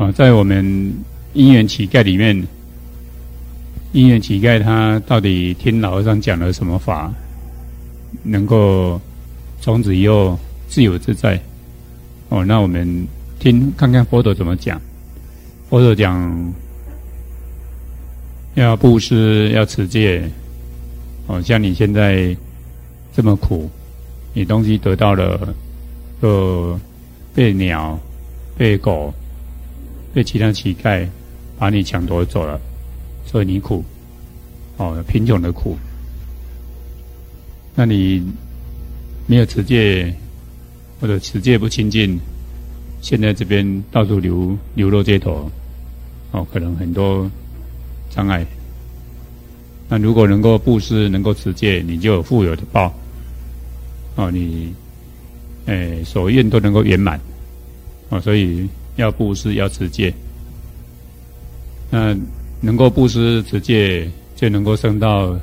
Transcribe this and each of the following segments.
在我们因缘乞丐里面，因缘乞丐他到底听老和尚讲了什么法，能够从此以后自由自在？那我们看看佛陀怎么讲。佛陀讲要布施，要持戒。像你现在这么苦，你东西得到了，就被鸟、被狗、被其他乞丐把你抢夺走了，所以你苦，贫穷的苦。那你没有持戒，或者持戒不清净，现在这边到处流落街头，可能很多障碍。那如果能够布施，能够持戒，你就有富有的报。你所愿都能够圆满。所以要布施，要持戒。那能够布施持戒，就能够升到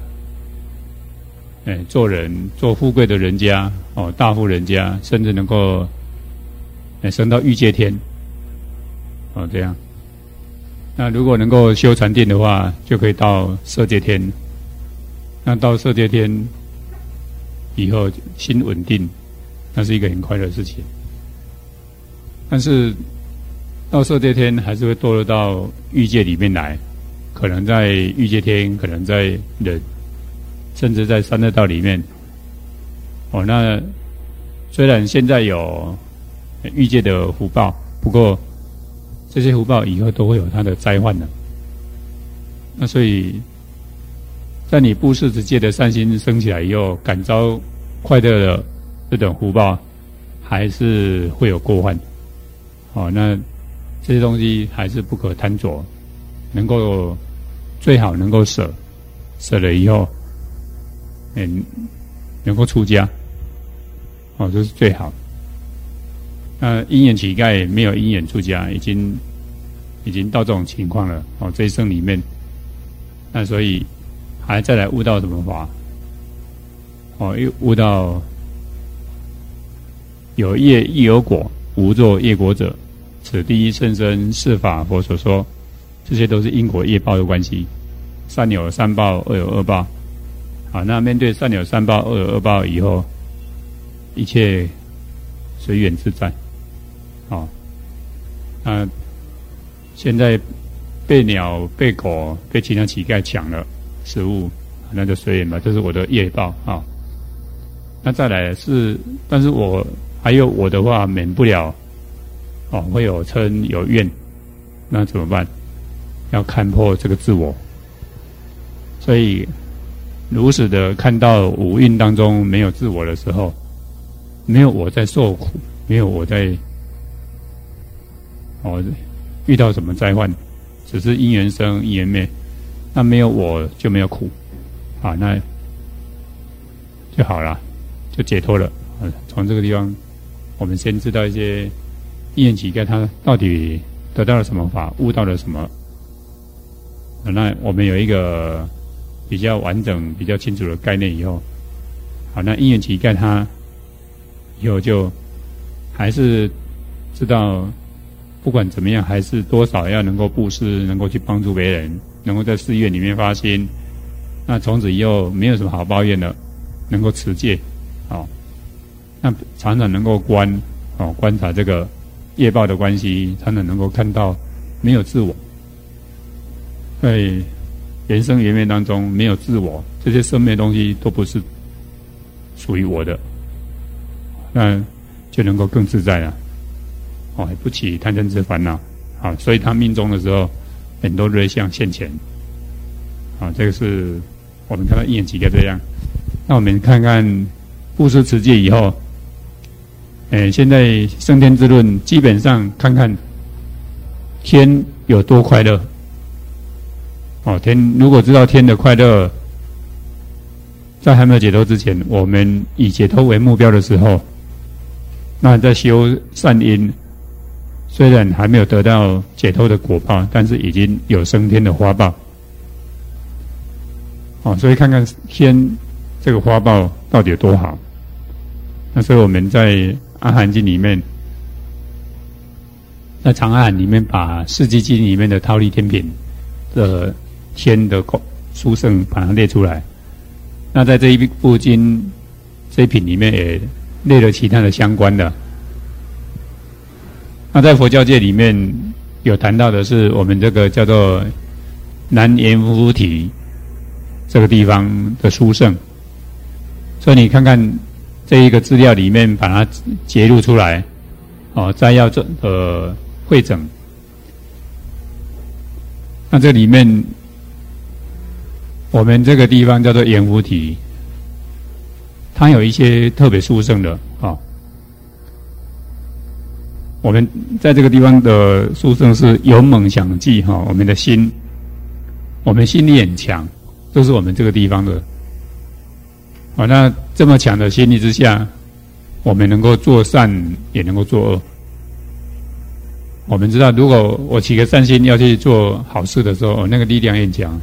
做富贵的人家，大富人家，甚至能够升到欲界天。这样。那如果能够修禅定的话，就可以到色界天。那到色界天以后，心稳定，那是一个很快乐的事情。但是到色界天还是会堕落到欲界里面来，可能在欲界天，可能在人，甚至在三恶道里面。那虽然现在有欲界的福报，不过这些福报以后都会有它的灾患的。那所以在你布施持戒的善心升起来以后，感召快乐的这种福报还是会有过患。那这些东西还是不可贪着，最好能够舍了以后能够出家，这是最好。那因缘乞丐没有因缘出家，已经到这种情况了。这一生里面，那所以还再来悟到什么法？又悟到有业亦有果，无作业果者，此第一甚深是法佛所说。这些都是因果业报的关系。善有善报，恶有恶报。那面对善有善报，恶有恶报以后，一切随缘自在。那现在被鸟、被狗、被其他乞丐抢了食物，那就随缘吧，这是我的业报。那再来但是我还有我的话，免不了会有嗔有怨，那怎么办？要看破这个自我。所以如实的看到五蕴当中没有自我的时候，没有我在受苦，没有我在遇到什么灾患，只是因缘生因缘灭，那没有我就没有苦，那就好了，就解脱了。从这个地方，我们先知道一些因缘乞丐他到底得到了什么法，悟到了什么。那我们有一个比较完整、比较清楚的概念以后，那因缘乞丐他以后就还是知道，不管怎么样，还是多少要能够布施，能够去帮助别人，能够在寺院里面发心。那从此以后没有什么好抱怨了，能够持戒，那常常能够观察这个业报的关系，常常能够看到没有自我，在人生缘灭当中没有自我，这些生灭东西都不是属于我的，那就能够更自在了。不起贪嗔痴烦恼。所以他命中的时候，很多瑞相现前。这个是我们看到因缘乞丐这样。那我们看看布施持戒以后，现在升天之论基本上看看天有多快乐。天如果知道天的快乐，在还没有解脱之前，我们以解脱为目标的时候，那在修善因，虽然还没有得到解脱的果报，但是已经有升天的花报。所以看看天这个花报到底有多好。那所以我们在阿含经里面在长阿含里面把《世纪经》里面的忉利天品的天的殊胜把它列出来。那在这一部经这一品里面也列了其他的相关的。那在佛教界里面有谈到的是我们这个叫做南阎浮提这个地方的殊胜，所以你看看这一个资料里面把它揭露出来，摘要汇整。那这里面我们这个地方叫做阎浮提，它有一些特别殊胜的我们在这个地方的殊胜是勇猛想记我们的心，我们心力很强，这是我们这个地方的。那这么强的心力之下，我们能够做善，也能够做恶。我们知道，如果我起个善心要去做好事的时候，那个力量也很强。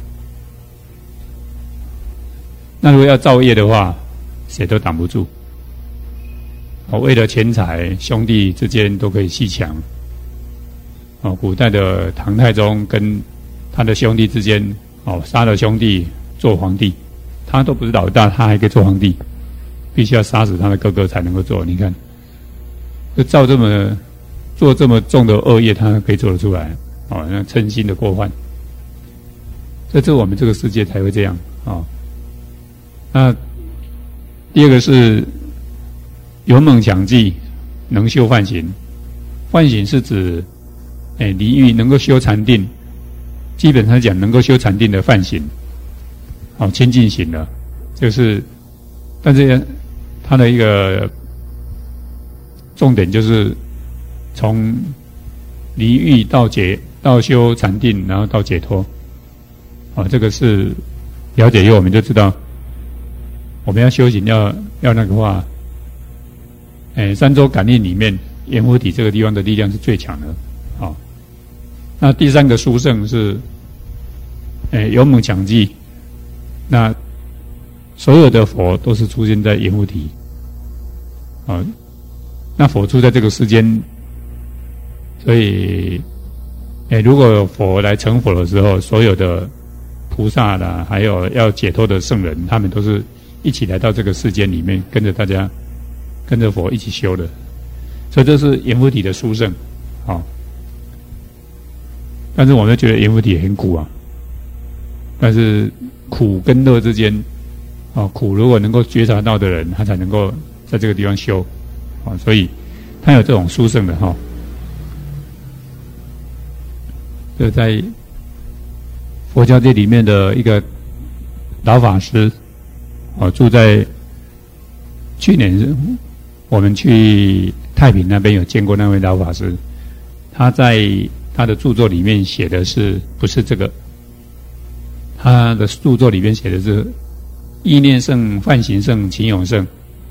那如果要造业的话，谁都挡不住。为了钱财，兄弟之间都可以戏强。古代的唐太宗跟他的兄弟之间，杀了兄弟做皇帝，他都不是老大，他还可以做皇帝，必须要杀死他的哥哥才能够做。你看，就做这么重的恶业，他可以做得出来。那嗔心的过患，这我们这个世界才会这样。那第二个是勇猛强记，能修梵行。梵行是指离欲能够修禅定，基本上讲能够修禅定的梵行，清净行了，就是，但是它的一个重点就是从离欲到修禅定，然后到解脱。这个是了解以后我们就知道，我们要修行要那个话。三周感应里面，阎浮提这个地方的力量是最强的。那第三个殊胜是，勇猛强记。那所有的佛都是出现在阎浮提。那佛出在这个世间，所以，如果有佛来成佛的时候，所有的菩萨啦，还有要解脱的圣人，他们都是一起来到这个世间里面，跟着佛一起修的，所以这是阎浮提的殊胜。但是我们觉得阎浮提很苦啊，但是苦跟乐之间，苦如果能够觉察到的人，他才能够在这个地方修，所以他有这种殊胜的就在佛教界里面的一个老法师，住在去年我们去太平那边有见过那位老法师，他在他的著作里面写的是不是这个？他的著作里面写的是意念胜、梵行胜、勤勇胜。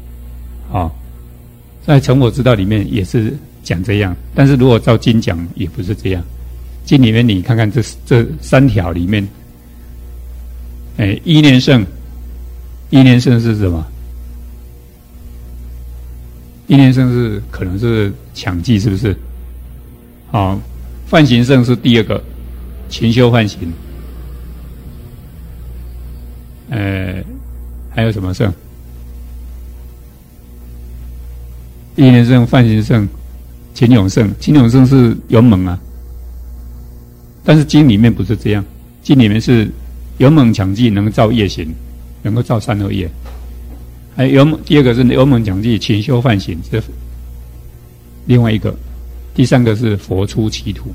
在成佛之道里面也是讲这样，但是如果照经讲也不是这样。经里面你看看这三条里面，意念胜，意念胜是什么？意念胜是可能是强记，是不是？梵行胜是第二个，勤修梵行。还有什么胜？意念胜、梵行胜、勤勇胜。勤勇胜是勇猛啊，但是经里面不是这样，经里面是勇猛强记，能造业行，能够造善恶业。还有第二个是勇猛强记，勤修梵行，是另外一个。第三个是佛出其土，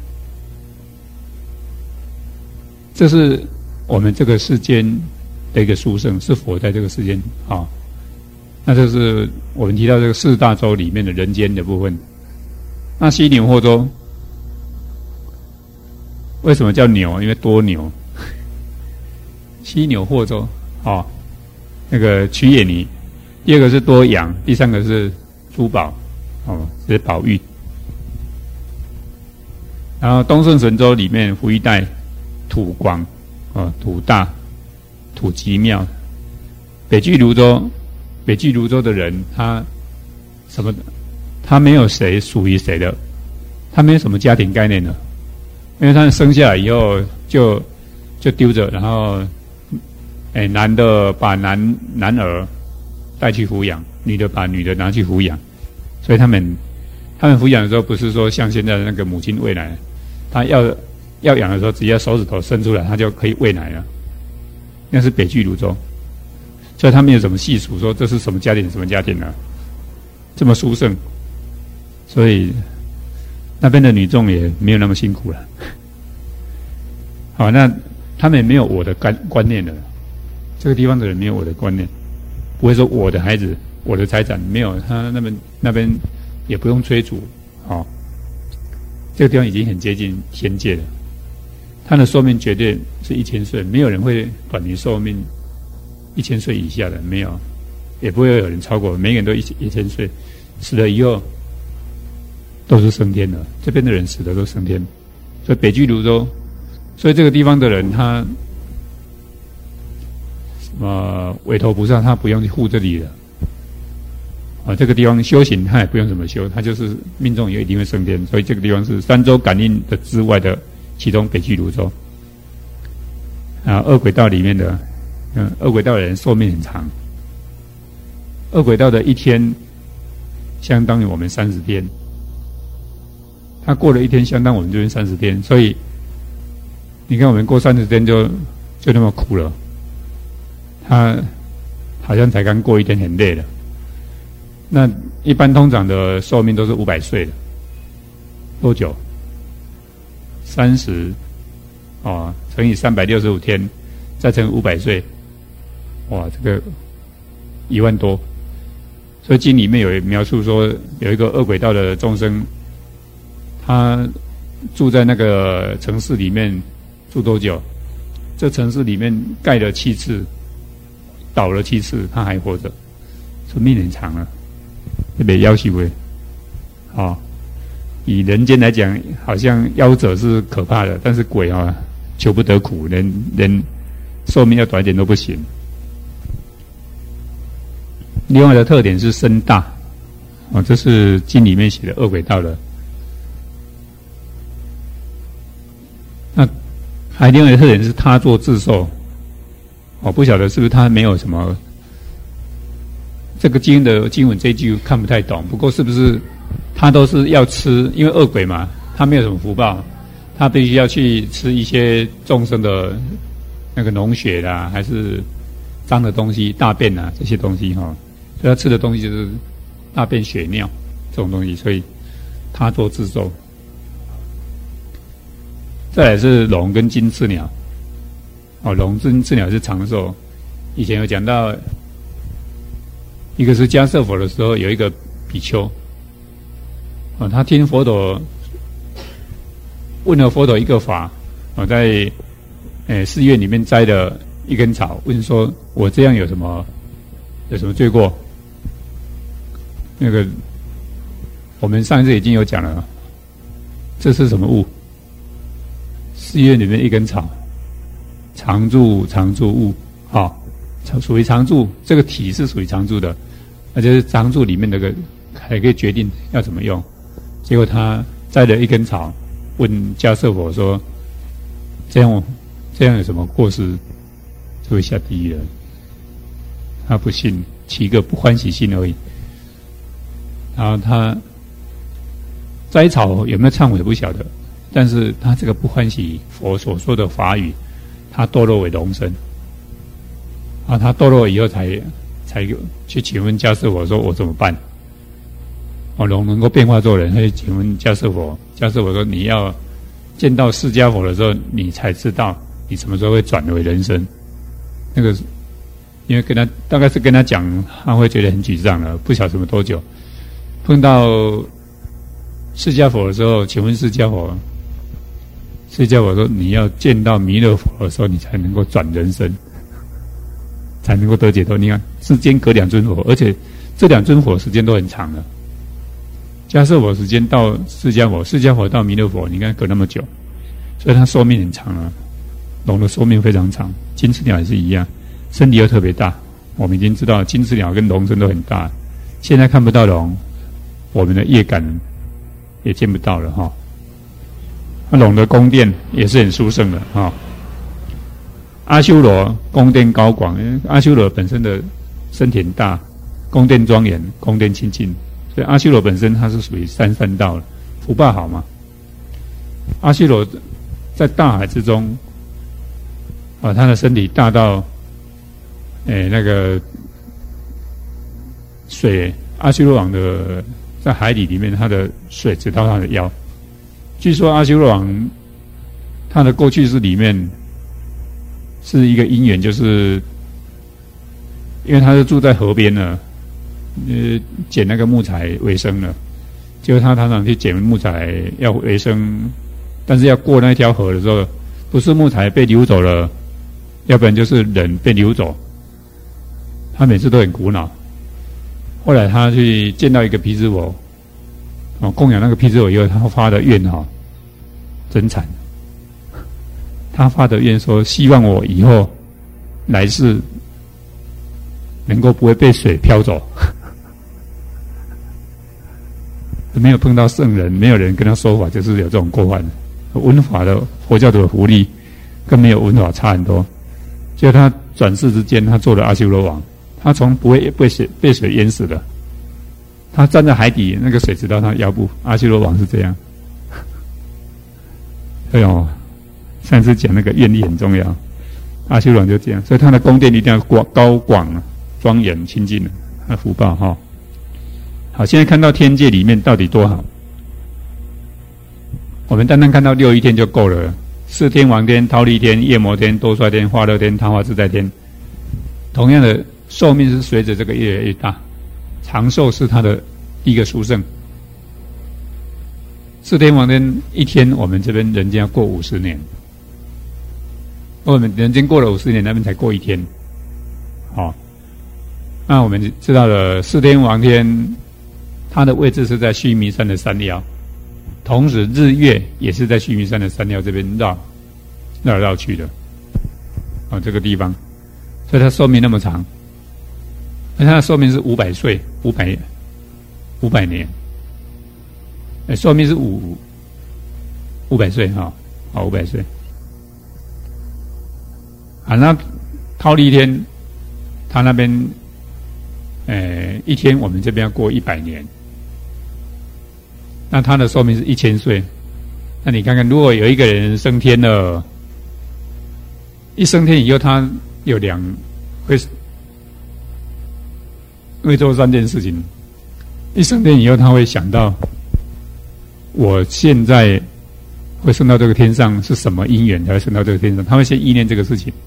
这是我们这个世间的一个殊胜，是佛在这个世间。那这是我们提到这个四大洲里面的人间的部分。那犀牛霍州为什么叫牛？因为多牛。犀牛霍州那个曲野尼。第二个是多羊，第三个是珠宝，这是宝玉。然后东胜神州里面福一代土广，土大，土极妙。北俱泸州的人，他没有谁属于谁的， 他没有什么家庭概念的，因为他们生下来以后就丢着，然后，男的把男儿带去抚养，女的把女的拿去抚养，所以他们抚养的时候不是说像现在的那个母亲喂奶，他要养的时候，只要手指头伸出来，他就可以喂奶了。那是北俱泸州，所以他们有什么细数说这是什么家庭什么家庭呢？这么殊胜，所以那边的女众也没有那么辛苦了。好，那他们也没有我的观念了。这个地方的人没有我的观念，不会说我的孩子、我的财产没有。他那边也不用催促。好，这个地方已经很接近天界了。他的寿命绝对是1000岁，没有人会短于寿命1000岁以下的，没有，也不会有人超过。每个人都1000岁，死了以后都是升天的。这边的人死的都升天，所以北俱泸州，所以这个地方的人他韦陀菩萨他不用去护这里的。这个地方修行他也不用怎么修，他就是命中也一定会升天，所以这个地方是三洲感应的之外的其中北俱泸州。二轨道里面的，二轨道的人寿命很长，二轨道的一天相当于我们30天，他过了一天相当我们这边30天，所以你看我们过30天就那么苦了，他好像才刚过一天很累了。那一般通常的寿命都是500岁的，多久？30乘以365天，再乘500岁，哇，这个1万多。所以经里面有描述说，有一个恶轨道的众生，他住在那个城市里面住多久？这城市里面盖了7次，倒了7次，他还活着，说命很长了。特别夭寿的，以人间来讲，好像夭折是可怕的，但是鬼求不得苦，人寿命要短一点都不行。另外的特点是身大，这是经里面写的恶轨道的。那还另外的特点是他作自受，不晓得是不是他没有什么。这个经文这一句看不太懂，不过是不是他都是要吃？因为恶鬼嘛，他没有什么福报，他必须要去吃一些众生的那个脓血啦，还是脏的东西、大便啊这些东西所以他吃的东西就是大便、血尿这种东西，所以他做自受。再来是龙跟金翅鸟，龙跟金翅鸟是长寿。以前有讲到。一个是迦叶佛的时候，有一个比丘，他听佛陀问了佛陀一个法，在寺院里面摘了一根草，问说：“我这样有什么罪过？”那个我们上一次已经有讲了，这是什么物？寺院里面一根草，常住物，属于常住，这个体是属于常住的。而且是常住里面那个还可以决定要怎么用。结果他摘了一根草，问迦叶佛说：“这样有什么过失？就会下地狱了。”他不信，起一个不欢喜心而已。然后他摘草有没有忏悔不晓得，但是他这个不欢喜佛所说的法语，他堕落为龙身。他堕落以后才去请问迦叶佛说：“我怎么办？”龙能够变化做人，他就请问迦叶佛。迦叶佛说：“你要见到释迦佛的时候，你才知道你什么时候会转为人身。”那个因为大概是跟他讲，他会觉得很沮丧了，不晓得什么多久。碰到释迦佛的时候，请问释迦佛，释迦佛说：“你要见到弥勒佛的时候，你才能够转人身。”才能够得解脱。你看，之间隔2尊佛，而且这2尊佛时间都很长了。迦叶佛时间到释迦佛，释迦佛到弥勒佛，你看隔那么久，所以他寿命很长啊。龙的寿命非常长，金翅鸟也是一样，身体又特别大。我们已经知道金翅鸟跟龙身都很大，现在看不到龙，我们的业感也见不到了龙的宫殿也是很殊胜的啊。阿修罗宫殿高广，阿修罗本身的身体很大，宫殿庄严，宫殿清净，所以阿修罗本身它是属于三善道的，福报好嘛。阿修罗在大海之中，他的身体大到，那个水，阿修罗王的在海里面，他的水只到他的腰。据说阿修罗王他的过去式里面是一个因缘，就是因为他是住在河边呢，捡那个木材为生了，结果他常常去捡木材要为生，但是要过那条河的时候，不是木材被流走了，要不然就是人被流走，他每次都很苦恼。后来他去见到一个毗湿佛，供养那个毗湿佛以后，他发的愿真惨。他发的愿说，希望我以后来世能够不会被水飘走。没有碰到圣人，没有人跟他说法，就是有这种过患。闻法的佛教的福利跟没有闻法差很多。就他转世之间，他做了阿修罗王，他从不会被水淹死的，他站在海底，那个水直到他腰部。阿修罗王是这样。哎呦，上次讲那个愿力很重要，阿修罗王就这样，所以他的宫殿一定要高广、庄严、清净的，他的福报哈。好，现在看到天界里面到底多好，我们单单看到六欲天就够了。四天王天、忉利天、夜摩天、多帅天、化乐天、贪化自在天，同样的寿命是随着这个越来越大，长寿是他的一个殊胜。四天王天一天，我们这边人间要过50年，我们人间过了50年，那边才过一天。好，那我们知道了四天王天，它的位置是在须弥山的山腰，同时日月也是在须弥山的山腰这边绕来绕去的，这个地方，所以它寿命那么长，而它的寿命是500岁，500年，寿命是500岁哈，500岁。那忉利天，他那边，一天我们这边要过100年。那他的寿命是1000岁，那你看看，如果有一个人升天了，一升天以后，他有会做3件事情。一升天以后，他会想到，我现在会升到这个天上是什么因缘才会升到这个天上？他会先意念这个事情。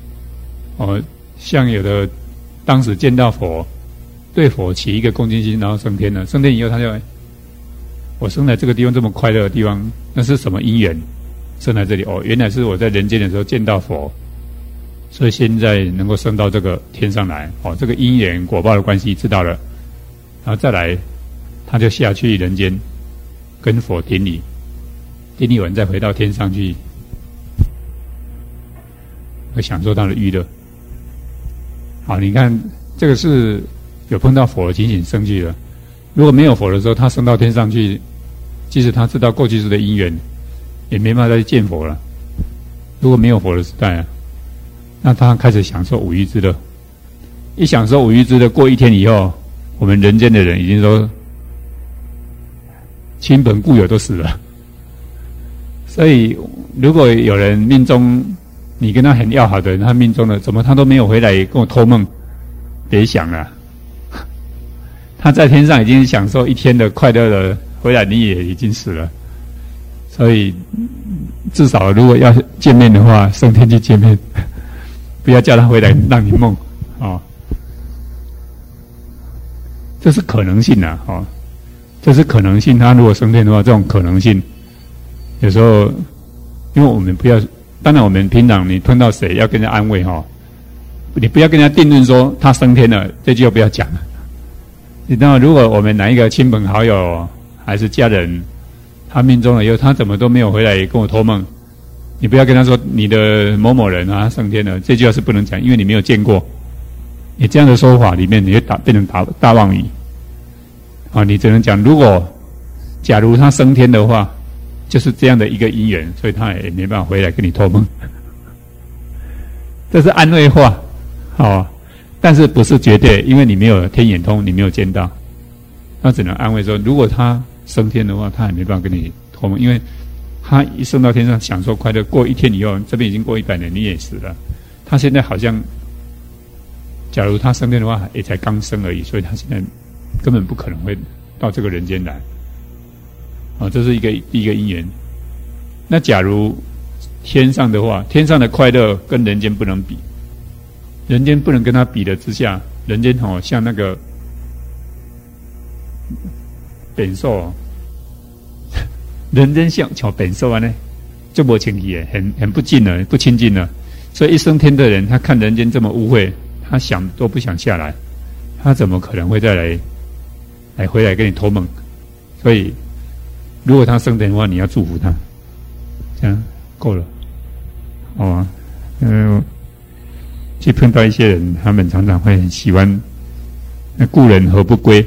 像有的当时见到佛，对佛起一个恭敬心，然后升天了。升天以后，他就我生在这个地方这么快乐的地方，那是什么因缘生在这里？原来是我在人间的时候见到佛，所以现在能够升到这个天上来。这个因缘果报的关系知道了，然后再来，他就下去人间跟佛顶礼，顶礼完再回到天上去，会享受他的娱乐。好，你看这个是有碰到佛的情形升去了。如果没有佛的时候，他升到天上去，即使他知道过去世的因缘，也没办法再去见佛了。如果没有佛的时代那他开始享受五欲之乐。一享受五欲之乐，过一天以后，我们人间的人已经说亲朋故友都死了。所以如果有人命中你跟他很要好的人，他命中了，怎么他都没有回来跟我托梦？别想了，他在天上已经享受一天的快乐了，回来你也已经死了。所以至少如果要见面的话，升天去见面，不要叫他回来让你梦这是可能性这是可能性。他如果升天的话，这种可能性有时候，因为我们不要，当然我们平常你碰到谁要跟人家安慰你不要跟人家定论说他升天了，这句话不要讲了。你知道，如果我们哪一个亲朋好友还是家人，他命中了以后，他怎么都没有回来跟我托梦，你不要跟他说你的某某人他升天了，这句话是不能讲，因为你没有见过。你这样的说法里面，你会变成大妄语你只能讲，假如他升天的话， 就是这样的一个因缘，所以他也没办法回来跟你托梦。这是安慰话，但是不是绝对，因为你没有天眼通，你没有见到，他只能安慰说，如果他升天的话，他也没办法跟你托梦，因为他一升到天上享受快乐，过一天以后，这边已经过100年，你也死了。他现在好像，假如他升天的话，也才刚升而已，所以他现在根本不可能会到这个人间来。这是一个因缘。那假如天上的话，天上的快乐跟人间不能比，人间不能跟他比的之下，人间像那个扁兽，人间像扁兽呢，就没情义，很不近了，不亲近了。所以一升天的人，他看人间这么污秽，他想都不想下来，他怎么可能会再来回来跟你托梦？所以，如果他升天的话，你要祝福他，这样够了。去碰到一些人，他们常常会很喜欢，那故人何不归？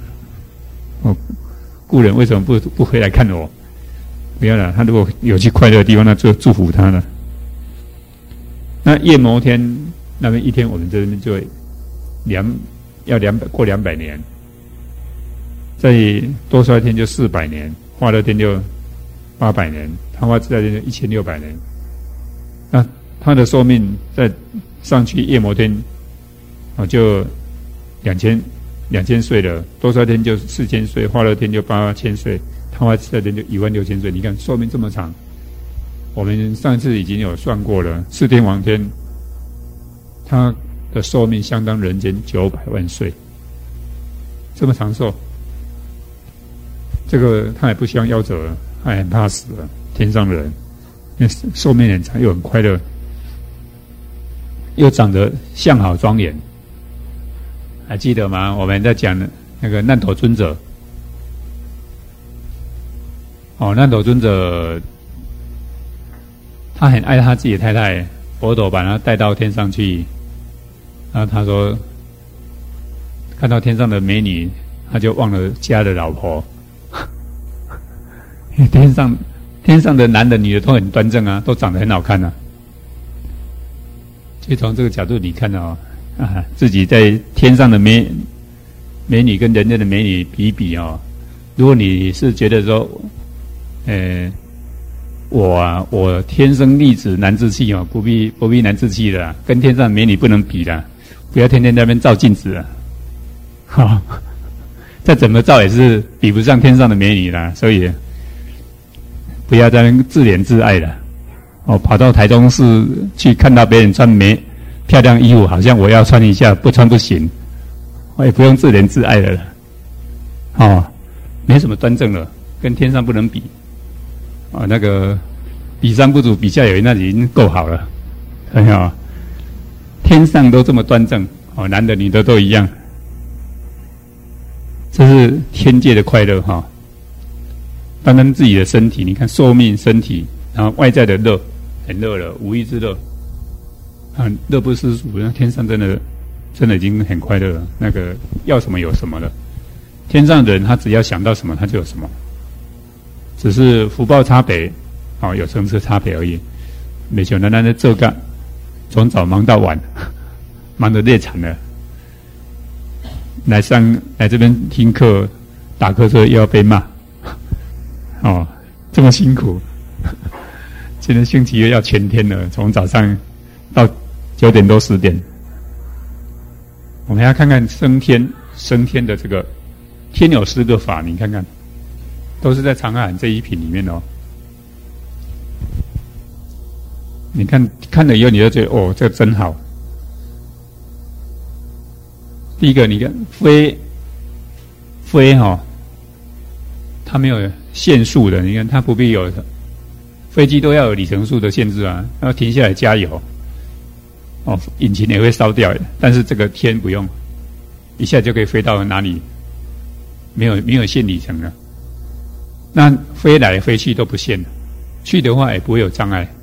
故人为什么不回来看我？不要了，他如果有去快乐的地方，那就祝福他了。那夜摩天那边一天，我们这边就要过200年，在多衰天就400年，化乐天就800年，昙花自在天就1600年。那他的寿命再上去夜摩天就2000岁了，多衰天就4000岁，化乐天就8000岁，昙花自在天就16000岁。你看寿命这么长，我们上次已经有算过了，四天王天他的寿命相当人间900万岁，这么长寿，这个他也不希望夭折了，他也很怕死了。天上的人，因为寿命很长，又很快乐，又长得相好庄严，还记得吗？我们在讲那个难陀尊者，难陀尊者，他很爱他自己的太太，佛陀把他带到天上去，然后他说，看到天上的美女，他就忘了家的老婆。因为天上的男的女的都很端正啊，都长得很好看啊。所以从这个角度你看到自己在天上的美女跟人间的美女比一比如果你是觉得说，我天生丽质难自弃不必难自弃的，跟天上的美女不能比的，不要天天在那边照镜子啊，再怎么照也是比不上天上的美女啦，所以不要在那边自怜自爱了。跑到台中市去看到别人穿漂亮衣服，好像我要穿一下，不穿不行，我也不用自怜自爱了没什么端正了，跟天上不能比那个比上不足，比下有余，那已经够好了，很好。天上都这么端正男的女的都一样，这是天界的快乐单单自己的身体，你看寿命、身体，然后外在的乐，很乐了，无一之乐乐不思蜀。那天上真的已经很快乐了，那个要什么有什么了。天上的人他只要想到什么他就有什么，只是福报差别有层次差别而已。没想到咱在做干，从早忙到晚，忙得累惨了。来这边听课，打瞌睡又要被骂，这么辛苦。今天星期二要全天了，从早上到9点多10点。我们要看看升天的这个天有4个法，你看看，都是在长阿含这一品里面你看了以后，你就觉得这个真好。第一个，你看飞它没有限速的，你看它不必有，飞机都要有里程数的限制啊，要停下来加油，引擎也会烧掉，但是这个天不用，一下就可以飞到哪里，没有限里程了。那飞来飞去都不限了，去的话也不会有障碍，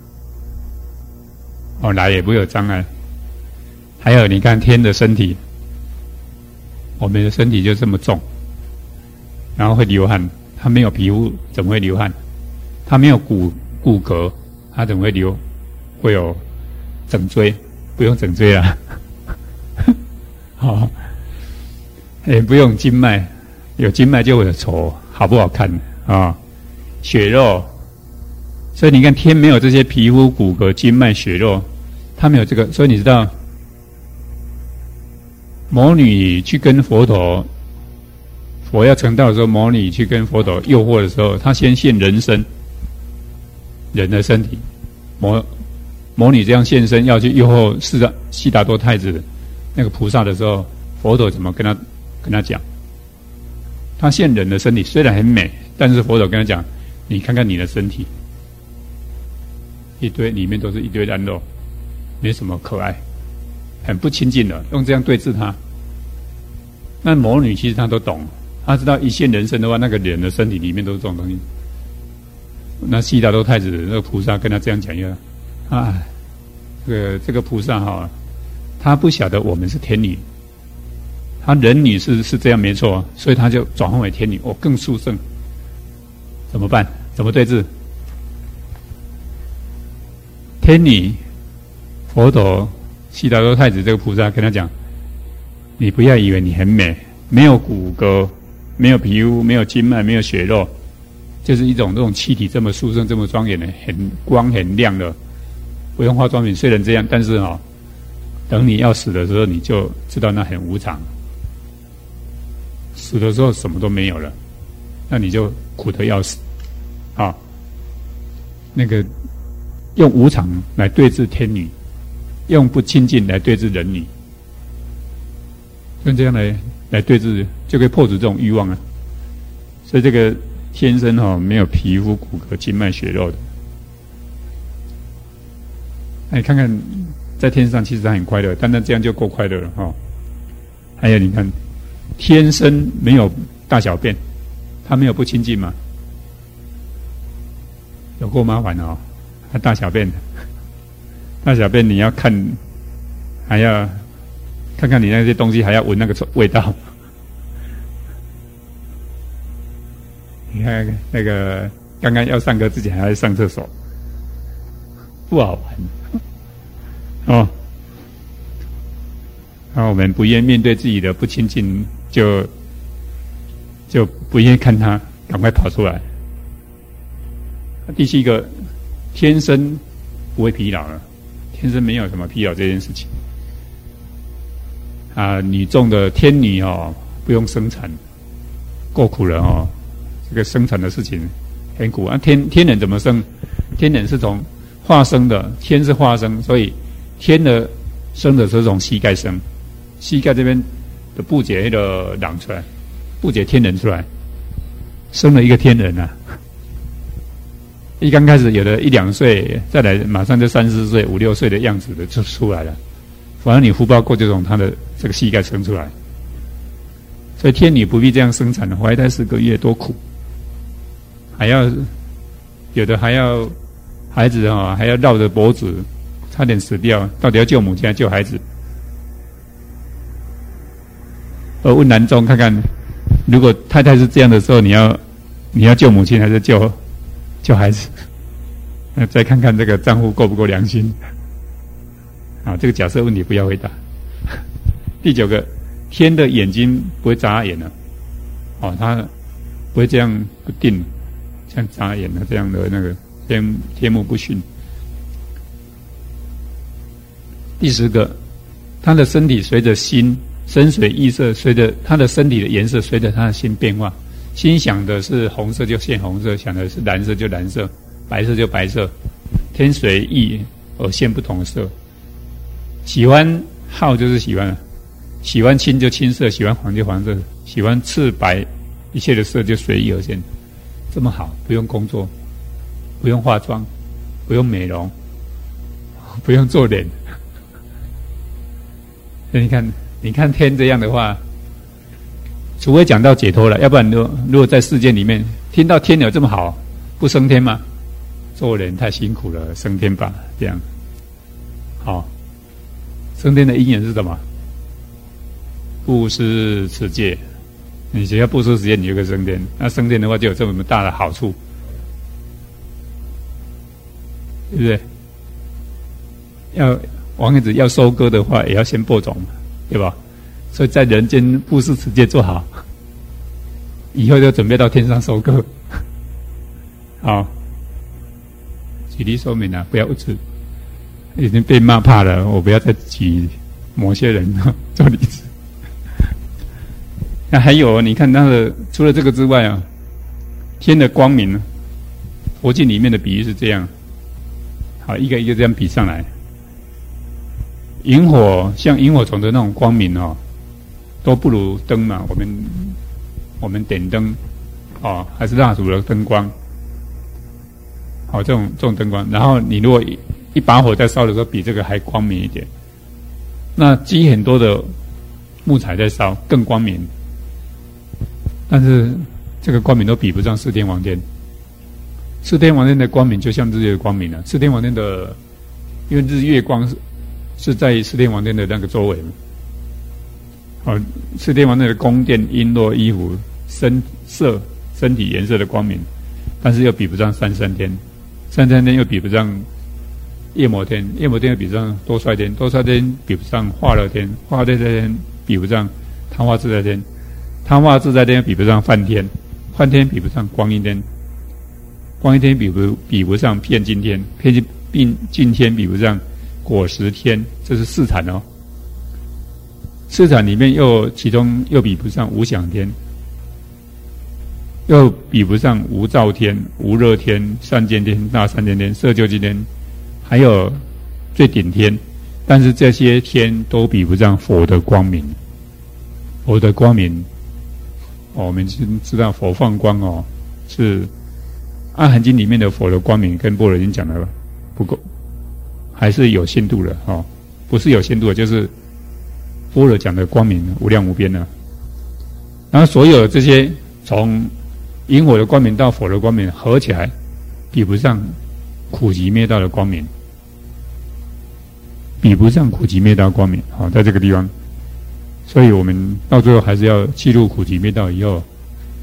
来也不会有障碍。还有你看天的身体，我们的身体就这么重，然后会流汗，它没有皮肤怎么会流汗？ 它没有骨骼，它怎么会留？会有整椎？不用整椎啦，好，也不用经脉，有经脉就会有丑，好不好看啊？血肉，所以你看天没有这些皮肤、骨骼、经脉、血肉，它没有这个，所以你知道，魔女去跟佛陀，佛要成道的时候，魔女去跟佛陀诱惑的时候，她先现人身，人的身体，魔女这样现身要去诱惑悉达多太子那个菩萨的时候，佛陀怎么跟他讲？他现人的身体虽然很美，但是佛陀跟他讲：“你看看你的身体，里面都是一堆烂肉，没什么可爱，很不亲近的。”用这样对治他。那魔女其实她都懂，她知道一现人身的话，那个人的身体里面都是这种东西。那悉达多太子那个菩萨跟他这样讲一下。啊，这个菩萨哈，他不晓得我们是天女，他人女是这样没错，所以他就转换为天女，更殊胜。怎么办？怎么对治？天女，佛陀，悉达多太子这个菩萨跟他讲：你不要以为你很美，没有骨骼，没有皮肤，没有经脉，没有血肉，就是一种这种气体这么殊胜、这么庄严的，很光很亮的。不用化妆品，虽然这样，但是等你要死的时候，你就知道那很无常。死的时候什么都没有了，那你就苦得要死。那个用无常来对治天女，用不亲近来对治人女，用这样来对治，就可以破除这种欲望啊。所以这个天生没有皮肤、骨骼、经脉、血肉的。你看看，在天上其实他很快乐，但这样就够快乐了哈。还有你看，天生没有大小便，他没有不亲近嘛，有够麻烦哦。他大小便你要看，还要看看你那些东西，还要闻那个味道。你看那个刚刚要上课之前还要上厕所，不好玩。我们不愿面对自己的不亲近，就不愿看他，赶快跑出来。第七个，天生不会疲劳了，天生没有什么疲劳这件事情。女众的天女不用生产，够苦了这个生产的事情很苦啊。天人怎么生？天人是从化生的，天是化生，所以天的生的是从膝盖生，膝盖这边的布节那个长出来，布节天人出来，生了一个天人啊。一刚开始有的1-2岁，再来马上就3-4岁、5-6岁的样子的就出来了。反正你福报够，就从他的这个膝盖生出来。所以天女不必这样生产的，怀胎10个月多苦，还要有的还要孩子还要绕着脖子，差点死掉。到底要救母亲还是救孩子？而问南宗看看，如果太太是这样的时候，你要救母亲还是救孩子？那再看看这个丈夫够不够良心？这个假设问题不要回答。第9个，天的眼睛不会眨眼了，它不会这样不定，像眨眼的这样的那个天目不驯。第10个，他的身体随着心深水异色，随着他的身体的颜色随着他的心变化。心想的是红色就现红色，想的是蓝色就蓝色，白色就白色，天随意而现不同的色。喜欢好就是喜欢，喜欢青就青色，喜欢黄就黄色，喜欢赤白，一切的色就随意而现。这么好，不用工作，不用化妆，不用美容，不用做脸。你看天这样的话，除非讲到解脱了，要不然如果在世界里面听到天有这么好，不升天吗？做人太辛苦了，升天吧，这样。好，升天的因缘是什么？布施持戒。你只要布施持戒，你就可以升天。那升天的话，就有这么大的好处。 对不对？王爷子要收割的话，也要先播种，对吧？所以在人间布施持戒做好，以后就准备到天上收割。好，举例说明了，不要误解。已经被骂怕了，我不要再举某些人做例子。那还有，你看除了这个之外啊，天的光明，佛经里面的比喻是这样。好，一个一个这样比上来。萤火像萤火虫的那种光明哦，都不如灯嘛。我们点灯哦，还是蜡烛的灯光。好，这种灯光，然后你如果一把火在烧的时候，比这个还光明一点。那积很多的木材在烧，更光明。但是这个光明都比不上四天王天。四天王天的光明就像日月的光明了。四天王天的，因为日月光是在四天王天的那个周围嘛。好，四天王天的宫殿、璎珞、衣服、身体颜色的光明，但是又比不上三山天。三山天又比不上夜摩天，夜摩天又比不上多帅天，多帅天比不上化乐天，化乐天比不上贪化自在天，贪化自在天又比不上梵天，梵天比不上光阴天，光阴天比不上遍净天，遍净天比不上果实天，这是四禅哦。四禅里面其中又比不上无想天，又比不上无照天、无热天、善见天、大善见天、色究竟天，还有最顶天。但是这些天都比不上佛的光明。佛的光明，我们知道佛放光哦，是《阿含经》里面的佛的光明，跟般若经讲的不够，还是有限度的哦。不是有限度的，就是般若讲的光明无量无边的。然后所有这些从萤火的光明到佛的光明合起来，比不上苦集灭道的光明，比不上苦集灭道的光明。好，在这个地方，所以我们到最后还是要记录苦集灭道以后，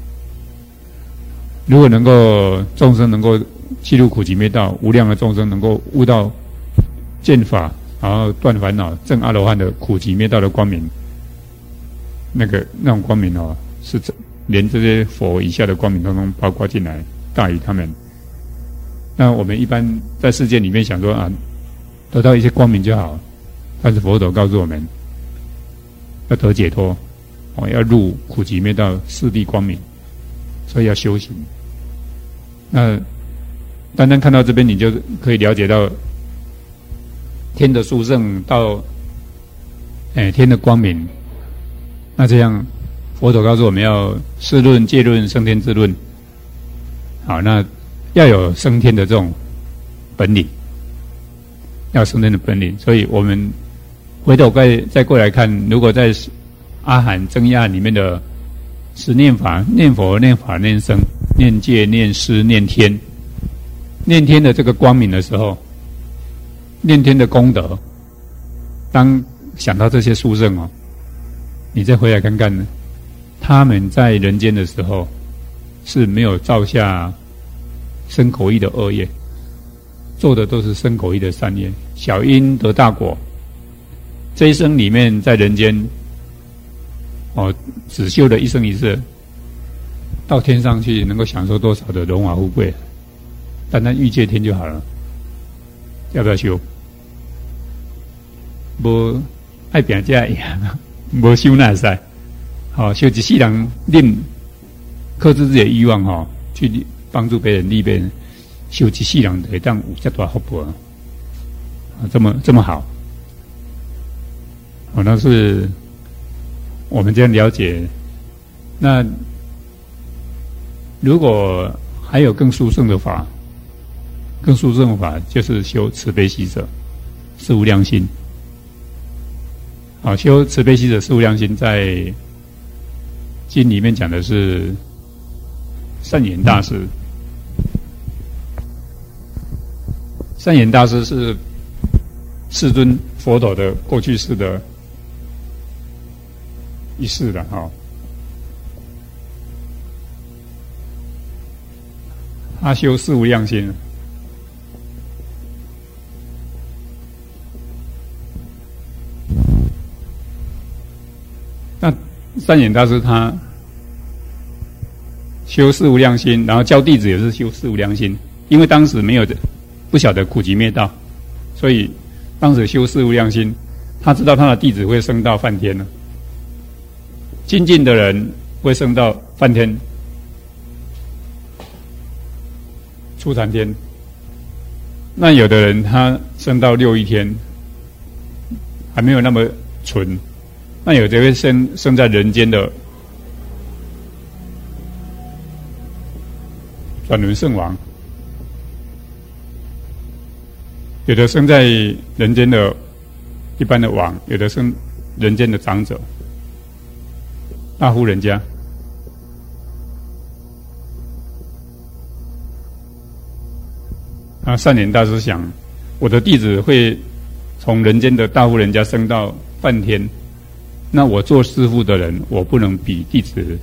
如果能够众生能够记录苦集灭道，无量的众生能够悟到见法，然后断烦恼，证阿罗汉的苦集灭道的光明，那种光明哦，是连这些佛以下的光明当中包括进来，大于他们。那我们一般在世界里面想说啊，得到一些光明就好，但是佛陀告诉我们，要得解脱，要入苦集灭道四谛光明，所以要修行。那单单看到这边，你就可以了解到天的殊胜到天的光明。那这样佛陀告诉我们要世论、戒论、升天之论。好，那要有升天的这种本领，要升天的本领。所以我们回头再过来看，如果在阿含增压里面的十念法、念佛、念法、念僧、念戒、念施、念天，念天的这个光明的时候，念天的功德，当想到这些殊胜哦，你再回来看看呢，他们在人间的时候是没有造下身口意的恶业，做的都是身口意的善业，小因得大果。这一生里面在人间只修了一生一世，到天上去能够享受多少的荣华富贵，单单欲界天就好了。要不要修？无爱拼才会赢，无修那会使。好，修一世人令克制自己的欲望去帮助别人、利别人，修一世人就会当有这大福报这么好。那是我们这样了解。那如果还有更殊胜的法，更殊胜的法就是修慈悲喜舍、是无量心。修慈悲喜舍、是无量心，在经里面讲的是善言大师。善言大师是世尊佛陀的过去世的一世的他修四无量心。 善眼大师他修四无量心，然后教弟子也是修四无量心，因为当时没有不晓得苦集灭道，所以当时修四无量心，他知道他的弟子会升到梵天了，精进的人会升到梵天、初禅天，那有的人他升到六欲天，还没有那么纯，那有的会生在人间的转轮圣王，有的生在人间的一般的王，有的生人间的长者、大户人家。善眼大师想，我的弟子会从人间的大户人家升到梵天，那我做师父的人，我不能比弟子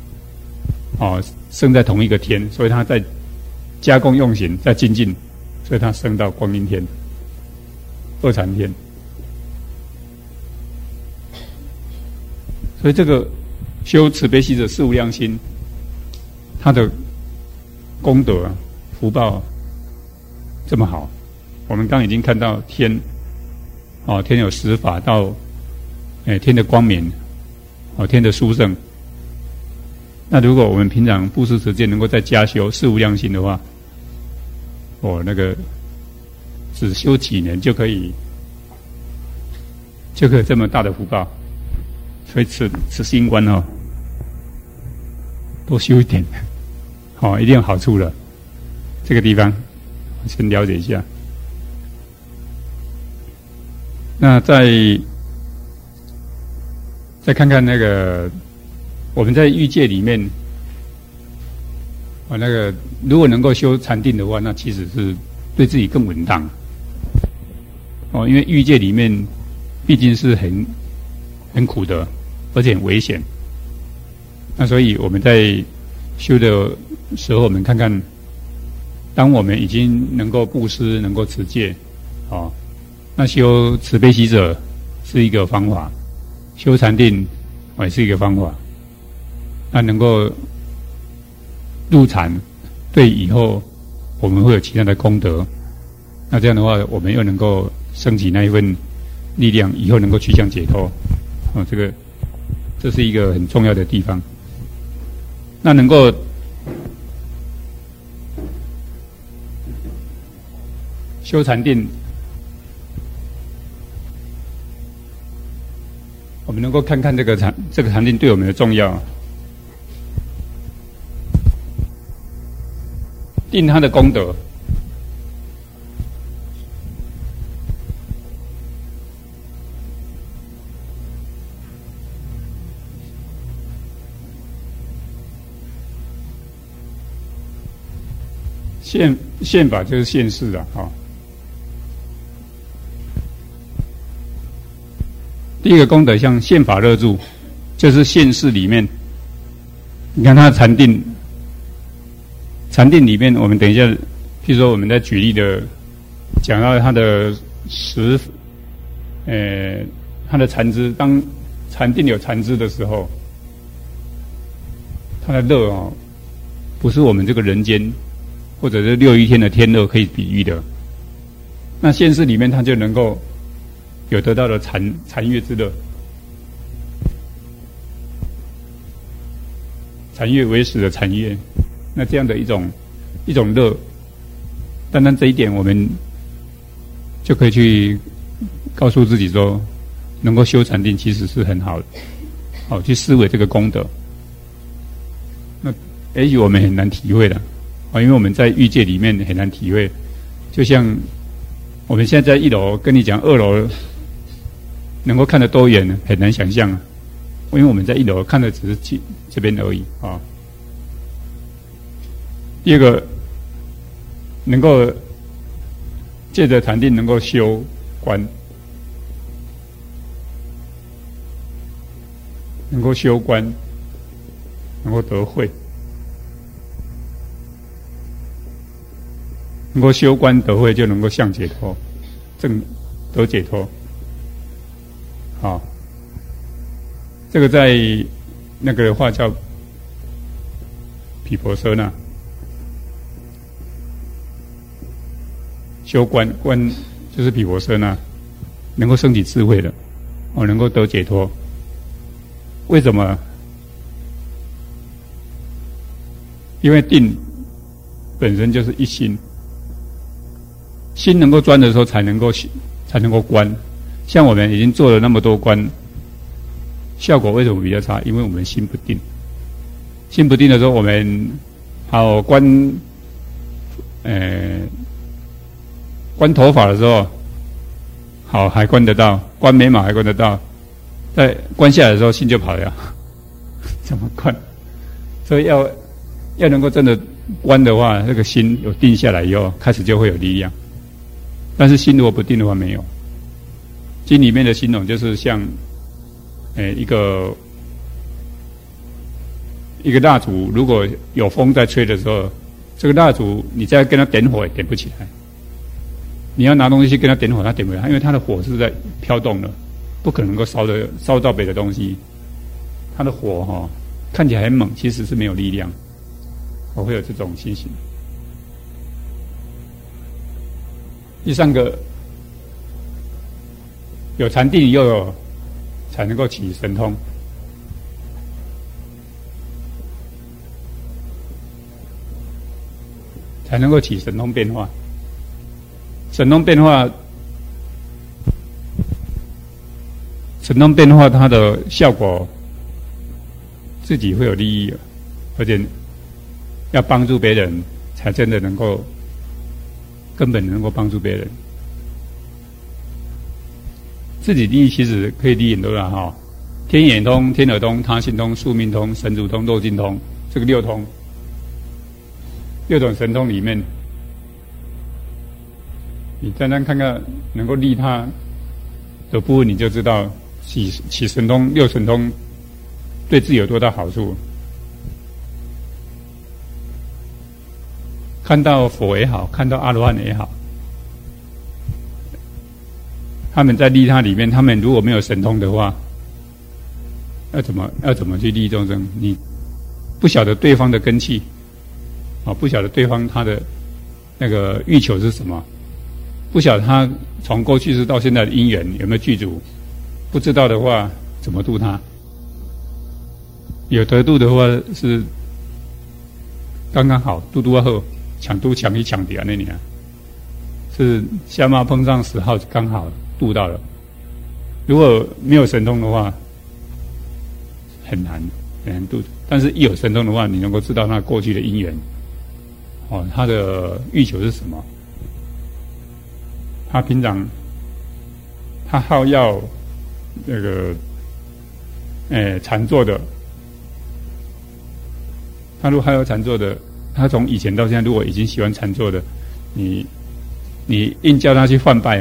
升在同一个天，所以他在加工用行，在精进，所以他升到光明天、二禅天。所以这个修慈悲喜者四无量心，他的功德福报这么好。我们刚已经看到天，天有十法到，天的光明，天的殊胜。那如果我们平常布施持戒能够再加修四无量心的话，那个只修几年就可以这么大的福报。所以此心观多修一点，一定有好处了。这个地方先了解一下。那再看看那个我们在欲界里面，那个如果能够修禅定的话，那其实是对自己更稳当。因为欲界里面毕竟是很苦的，而且很危险。那所以我们在修的时候，我们看看，当我们已经能够布施、能够持戒，那修慈悲喜者是一个方法，修禅定也是一个方法。那能够入禅，对以后我们会有其他的功德。那这样的话，我们又能够升起那一份力量，以后能够趋向解脱。这是一个很重要的地方。那能够修禅定，我们能够看看这个禅定对我们的重要。定它的功德，宪法就是现世了第一个功德像宪法乐住，就是现世里面，你看它的禅定里面，我们等一下，譬如说我们在举例的讲到它的它的禅知，当禅定有禅知的时候，它的乐不是我们这个人间或者是六欲天的天乐可以比喻的。那现世里面，它就能够有得到的禅悦之乐，禅悦为实的禅悦。那这样的一种乐，单单这一点，我们就可以去告诉自己说，能够修禅定其实是很好的，去思维这个功德。那也许我们很难体会的，因为我们在欲界里面很难体会。就像我们现在在一楼跟你讲二楼能够看得多远，很难想象因为我们在一楼看的只是这边而已第二个，能够借着禅定能够修观，能够修观，能够得慧，能够修观得慧，就能够向解脱，得解脱。这个在那个的话叫毗婆舍那，修观就是毗婆舍那，能够升起智慧的，能够得解脱。为什么？因为定本身就是一心，心能够专的时候才能够观。像我们已经做了那么多观，效果为什么比较差？因为我们心不定。心不定的时候，我们好观头发的时候，好还观得到；观眉毛还观得到，在观下来的时候，心就跑了，怎么观？所以要能够真的观的话，这个心有定下来以后，开始就会有力量。但是心如果不定的话，没有。经里面的形容就是像，一个蜡烛，如果有风在吹的时候，这个蜡烛你再跟它点火也点不起来。你要拿东西去跟它点火，它点不了，因为它的火是在飘动的，不可能够烧到别的东西。它的火看起来很猛，其实是没有力量。我会有这种情形。第三个，有禅定又有才能够起神通。才能够起神通变化。神通变化它的效果自己会有利益，而且要帮助别人才真的根本能够帮助别人。自己利益其实可以利益很多人哈，天眼通、天耳通、他心通、宿命通、神足通、肉尽通，这个六通，6种神通里面，你单单看看能够利他的部分，你就知道起神通6神通对自己有多大好处。看到佛也好，看到阿罗汉也好，他们在利他里面，他们如果没有神通的话，要怎么去利众生？你不晓得对方的根器，不晓得对方他的那个欲求是什么，不晓得他从过去世到现在的因缘有没有具足，不知道的话，怎么度他？有得度的话是刚刚好，度后抢度抢一抢底啊那年，是下马碰上10号刚好度到了。如果没有神通的话，很难度。但是一有神通的话，你能够知道他过去的因缘，他的欲求是什么？他平常他好要那个禅坐的，他如果还有禅坐的，他从以前到现在，如果已经喜欢禅坐的，你硬叫他去换拜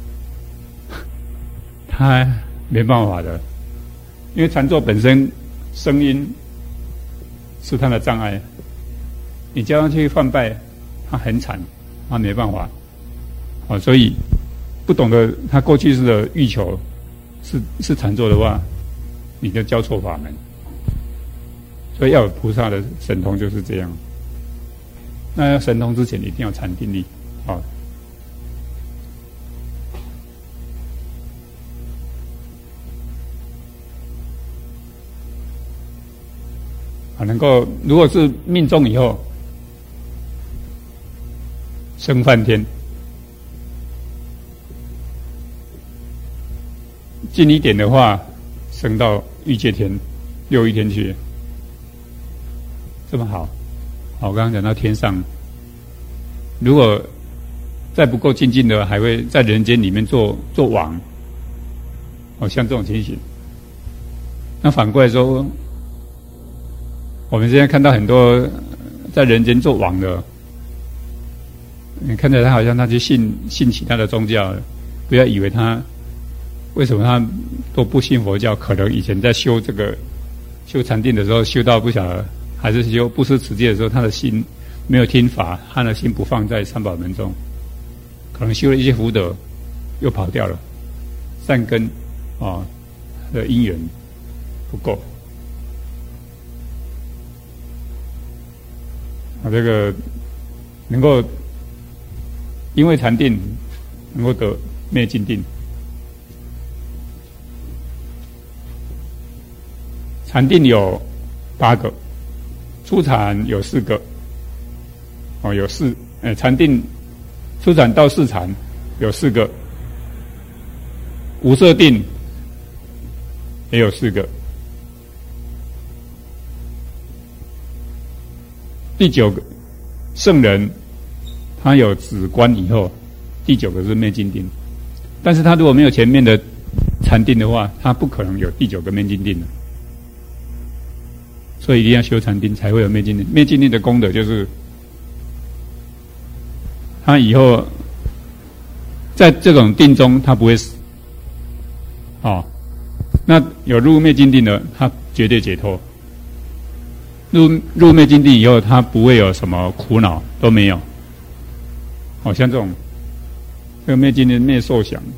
他没办法的，因为禅坐本身声音是他的障碍，你叫他去换拜，他很惨，他没办法。所以不懂得他过去式的欲求是禅坐的话，你就教错法门。所以要有菩萨的神通就是这样。那要神通之前一定要禅定力，能够如果是命中以后升梵天，近一点的话升到欲界天、6欲天去，这么好。我刚刚讲到天上，如果再不够精进的，还会在人间里面做王，像这种情形。那反过来说，我们现在看到很多在人间做王的，你看着他好像他去信其他的宗教，不要以为他为什么他都不信佛教，可能以前在修禅定的时候修到不晓得，还是修布施持戒的时候，他的心没有听法，他的心不放在三宝门中，可能修了一些福德又跑掉了，善根的因缘不够， 这个能够因为禅定能够得灭尽定。禅定有8个，初禅有4个，有禅定初禅到4禅有4个，无色定也有4个，第9个圣人他有止观以后，第9个是灭尽定，但是他如果没有前面的禅定的话，他不可能有第9个灭尽定的。所以一定要修禅定才会有灭尽定。灭尽定的功德就是，他以后在这种定中他不会死，那有入灭尽定的，他绝对解脱。入灭尽定以后，他不会有什么苦恼都没有。像这种这个灭尽定灭受想。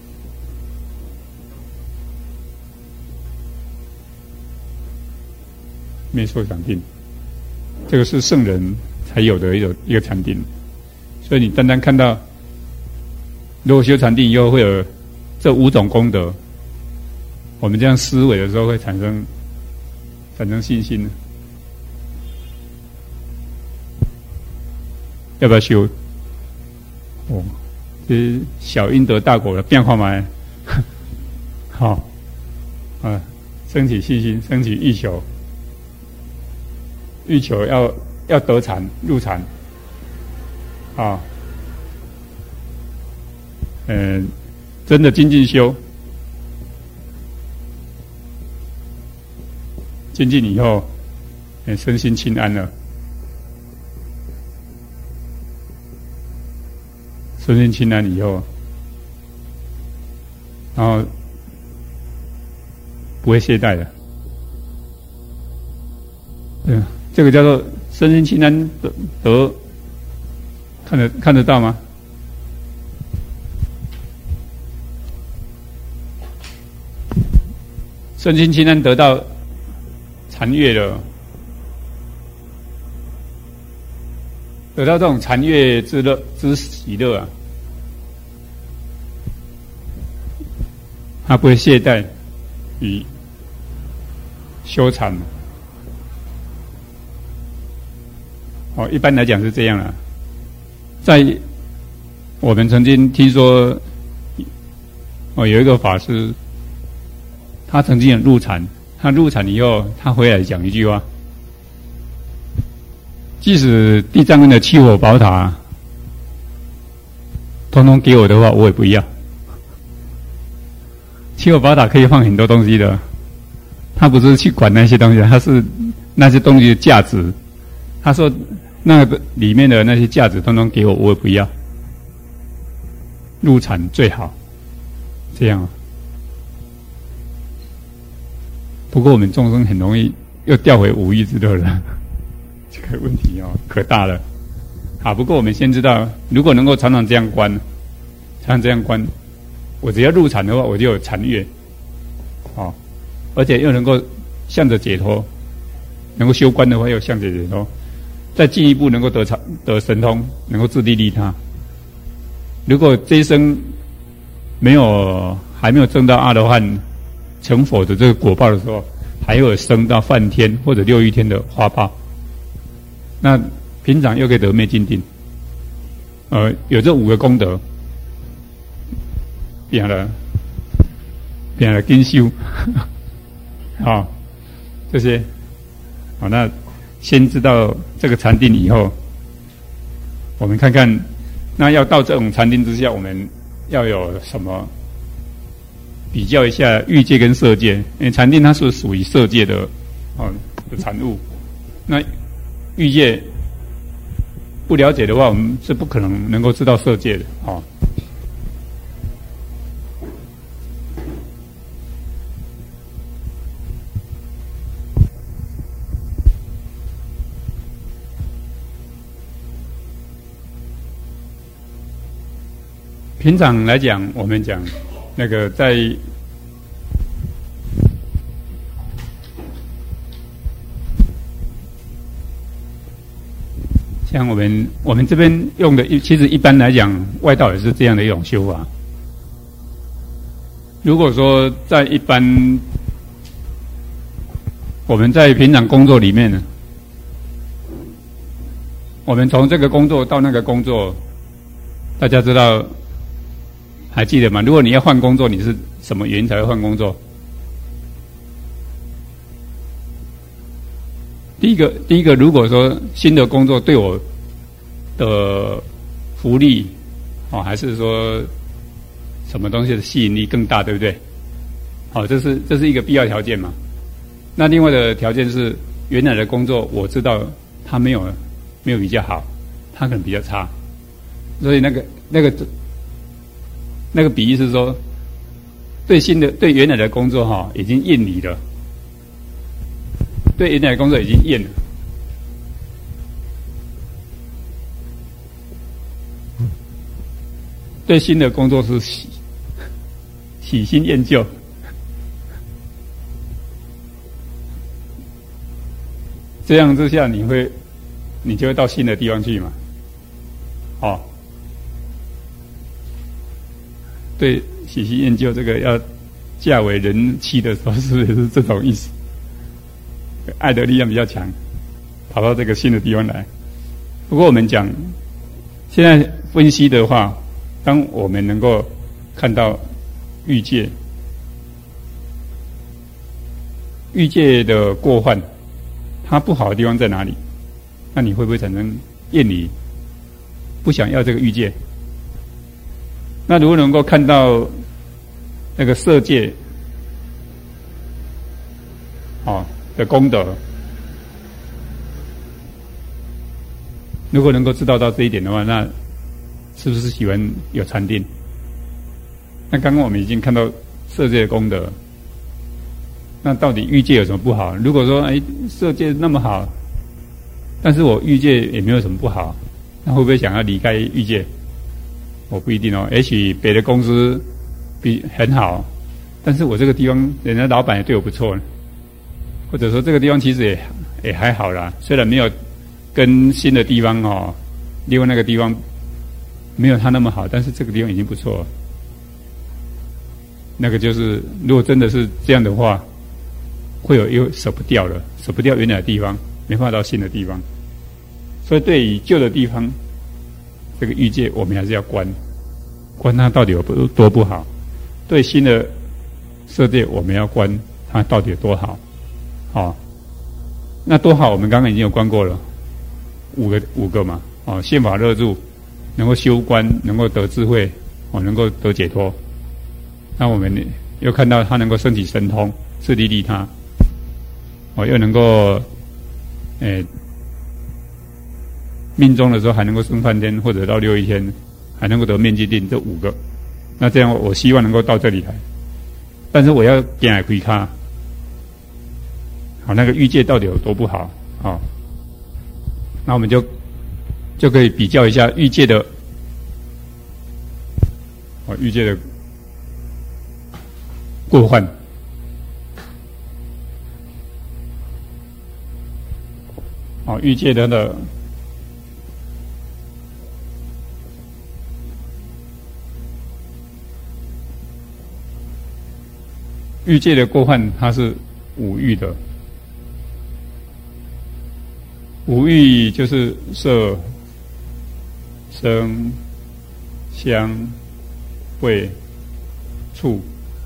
灭受想定，这个是圣人才有的一个禅定，所以你单单看到，如果修禅定以后会有这5种功德，我们这样思维的时候会产生信心。要不要修？这是小因得大果的变化嘛？好，升起信心，升起欲求。欲求要得禅入禅，真的精进修，精进以后，身心清安了，身心清安以后，然后不会懈怠了，这个叫做身心清安得，看得到吗？身心清安得到禅悦了，得到这种禅悦之乐之喜乐啊，他不会懈怠与修禅。一般来讲是这样啦。在我们曾经听说，有一个法师，他曾经入禅，他入禅以后，他回来讲一句话：即使地藏经的七火宝塔，统统给我的话，我也不要。七火宝塔可以放很多东西的，他不是去管那些东西，他是那些东西的价值。他说那个里面的那些价值统统给我，我也不要。入禅最好，这样。不过我们众生很容易又掉回五欲之乐了，这个问题可大了。好，不过我们先知道，如果能够常常这样观，我只要入禅的话，我就有禅悦，而且又能够向着解脱，能够修观的话又向着解脱。再进一步能够得神通，能够自利利他。如果这一生还没有证到阿罗汉成佛的这个果报的时候，还有升到梵天或者六欲天的花报，那平常又可以得灭尽定。有这5个功德，变了跟修，这些，那先知道这个禅定以后，我们看看，那要到这种禅定之下，我们要有什么？比较一下欲界跟色界，因为禅定它是属于色界的产物。那欲界不了解的话，我们是不可能能够知道色界的平常来讲，我们讲那个在像我们这边用的，其实一般来讲，外道也是这样的一种修法。如果说在一般我们在平常工作里面呢，我们从这个工作到那个工作，大家知道还记得吗？如果你要换工作，你是什么原因才会换工作？第一个，如果说新的工作对我的福利，还是说什么东西的吸引力更大，对不对？这是一个必要条件嘛。那另外的条件是，原来的工作我知道它没有比较好，它可能比较差，所以那个比喻是说，对原来的工作已经厌离了。对原来的工作已经厌了，对新的工作是喜新厌旧。这样之下，你就会到新的地方去嘛。对，喜新厌旧这个要嫁为人妻的时候，是不是也是这种意思？爱的力量比较强，跑到这个新的地方来。不过我们讲，现在分析的话，当我们能够看到欲界的过患，它不好的地方在哪里？那你会不会产生厌离，不想要这个欲界？那如果能够看到那个色界，的功德，如果能够知道到这一点的话，那是不是喜欢有禅定？那刚刚我们已经看到色界的功德，那到底欲界有什么不好？如果说色界那么好，但是我欲界也没有什么不好，那会不会想要离开欲界？我不一定哦，也许别的公司很好，但是我这个地方人家老板也对我不错呢。或者说这个地方其实也还好啦，虽然没有跟新的地方另外那个地方没有它那么好，但是这个地方已经不错了。那个就是如果真的是这样的话，会又舍不掉了，舍不掉原来的地方，没办法到新的地方。所以对于旧的地方，这个欲界我们还是要观它到底有多不好。对新的色界我们要观它到底有多好。那多好，我们刚刚已经有观过了，五个嘛。宪法乐住，能够修观，能够得智慧，能够得解脱。那我们又看到他能够升起神通，次第利他，又能够命中的时候还能够升梵天，或者到6亿天，还能够得面积定，这5个。那这样我希望能够到这里来，但是我要点来开卡。那个欲界到底有多不好？那我们就可以比较一下欲界的过患。欲界的欲界的过患，它是五欲的。五欲就是色、声、香、味、触。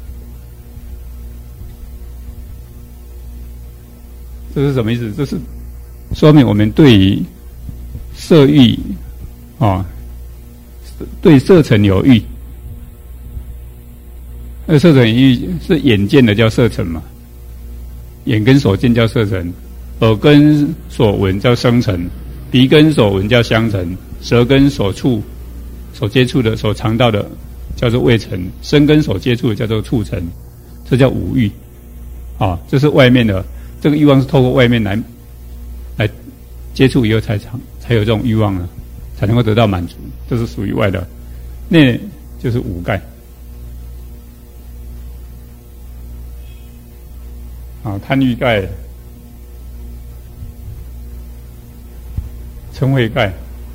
这是什么意思？这是说明我们对于色欲对色尘有欲。那色尘欲是眼见的叫色尘嘛，眼根所见叫色尘。耳根所闻叫声尘，鼻根所闻叫香尘，舌根所接触的、所尝到的叫做味尘，身根所接触的叫做触尘，这叫五欲。这是外面的，这个欲望是透过外面来接触以后才有这种欲望了，才能够得到满足，这是属于外的。内就是五盖。贪欲盖。 称谓盖、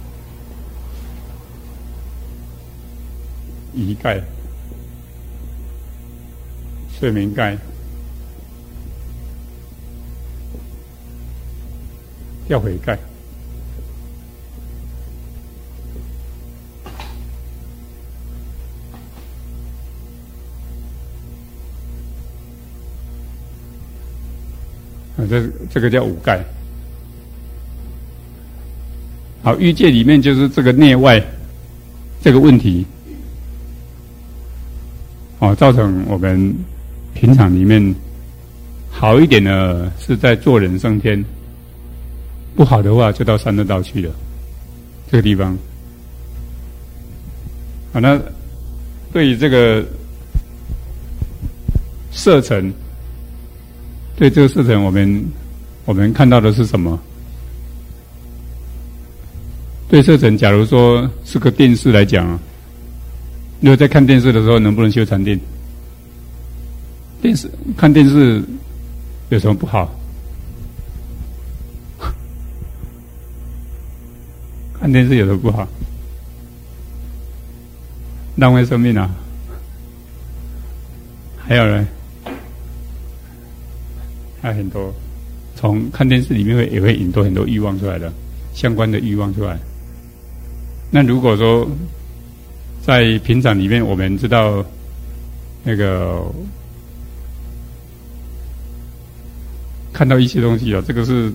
仪盖、睡眠盖、吊悔盖。这个叫五盖。好，欲界里面就是这个内外这个问题，造成我们平常里面好一点的是在做人升天，不好的话就到三恶道去了。这个地方，好，那对于这个色尘。对这个色尘，我们看到的是什么？对色尘，假如说是个电视来讲，如果在看电视的时候，能不能修禅定？看电视有什么不好？看电视有什么不好？浪费生命啊！还有呢？还有很多，从看电视里面也会引多很多欲望出来的，相关的欲望出来。那如果说在平常里面，我们知道那个看到一些东西这个是，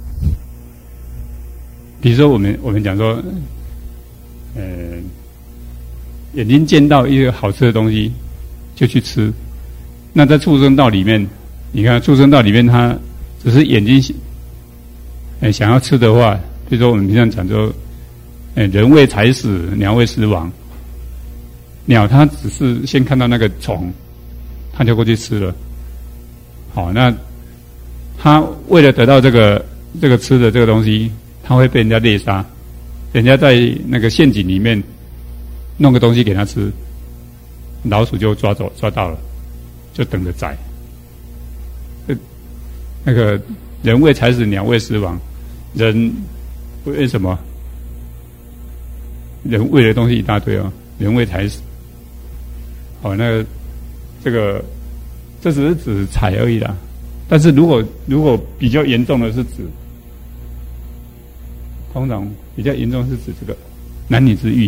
比如说我们讲说，眼睛见到一个好吃的东西就去吃，那在畜生道里面。你看，畜生道里面，它只是眼睛想要吃的话，比如说我们平常讲说，人为财死，鸟为食亡。鸟它只是先看到那个虫，它就过去吃了。好，那它为了得到这个吃的这个东西，它会被人家猎杀，人家在那个陷阱里面弄个东西给它吃，老鼠就抓到了，就等着宰。那个人为财死，鸟为食亡。人为什么？人为的东西一大堆人为财死。好，那这只是指财而已啦。但是如果比较严重的是指，通常比较严重是指这个男女之欲。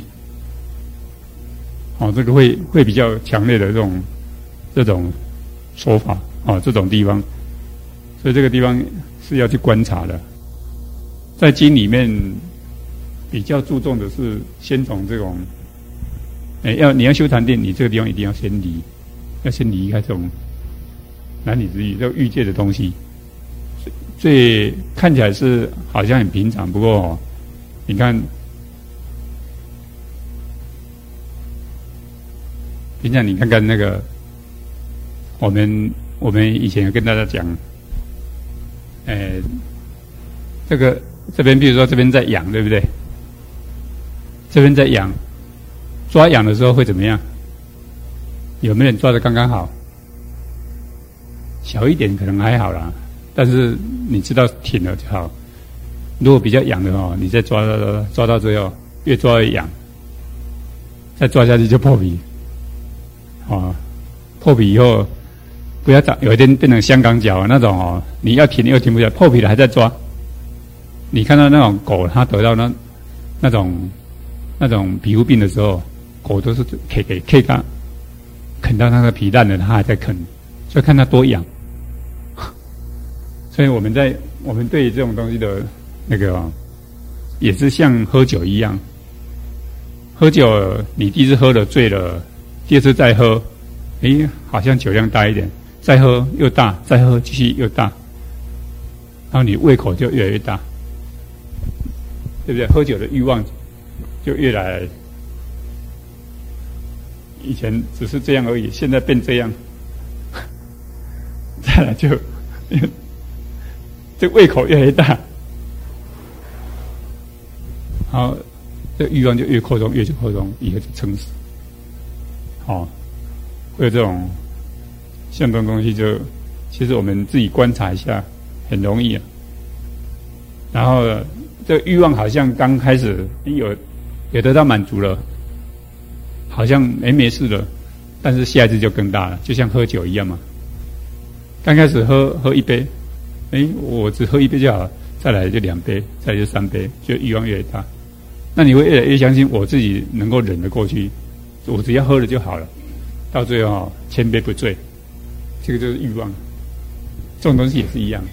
这个会比较强烈的这种说法这种地方。所以这个地方是要去观察的，在经里面比较注重的是先从这种，你要修禅定，你这个地方一定要先离开这种男女之欲，这个欲界的东西。所以看起来是好像很平常，不过你看，平常你看看那个，我们以前有跟大家讲。这边比如说这边在痒，对不对？这边在痒，抓痒的时候会怎么样？有没有人抓得刚刚好？小一点可能还好啦，但是你知道停了就好。如果比较痒的你再抓到最后越抓越痒，再抓下去就破皮。破皮以后。不要有一天变成香港脚那种你要停又停不下来，破皮了还在抓。你看到那种狗，它得到那种皮肤病的时候，狗都是啃到那个皮烂了，它还在啃，所以看它多痒。所以我们对这种东西的那个也是像喝酒一样，喝酒你第一次喝了醉了，第二次再喝，好像酒量大一点。再喝又大，再喝继续又大，然后你胃口就越来越大，对不对？喝酒的欲望就越来，以前只是这样而已，现在变这样，再来就这胃口越来越大，然后这欲望就越扩充，越扩充，以后就撑死。会有这种。像这种东西其实我们自己观察一下很容易然后这个欲望好像刚开始有得到满足了，好像没事了，但是下一次就更大了，就像喝酒一样嘛。刚开始喝一杯，我只喝一杯就好了，再来就2杯，再来就3杯，就欲望越大。那你会越来越相信我自己能够忍得过去，我只要喝了就好了。到最后千杯不醉，这个就是欲望。这种东西也是一样。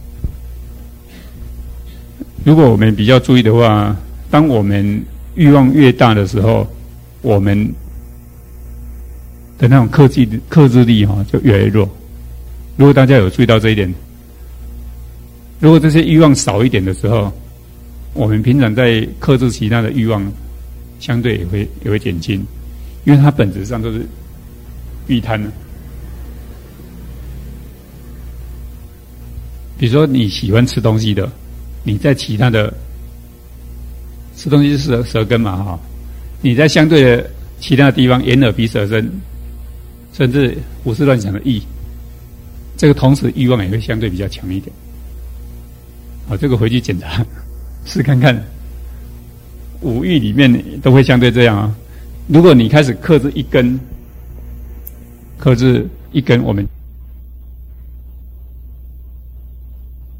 如果我们比较注意的话，当我们欲望越大的时候，我们的那种克制力就越来越弱。如果大家有注意到这一点，如果这些欲望少一点的时候，我们平常在克制其他的欲望，相对也会减轻，因为它本质上都是欲贪了。比如说你喜欢吃东西的，你在其他的吃东西是舌根嘛你在相对的其他的地方，眼耳鼻舌身，甚至胡思乱想的意，这个同时欲望也会相对比较强一点。这个回去检查试看看，5欲里面都会相对这样如果你开始克制一根，我们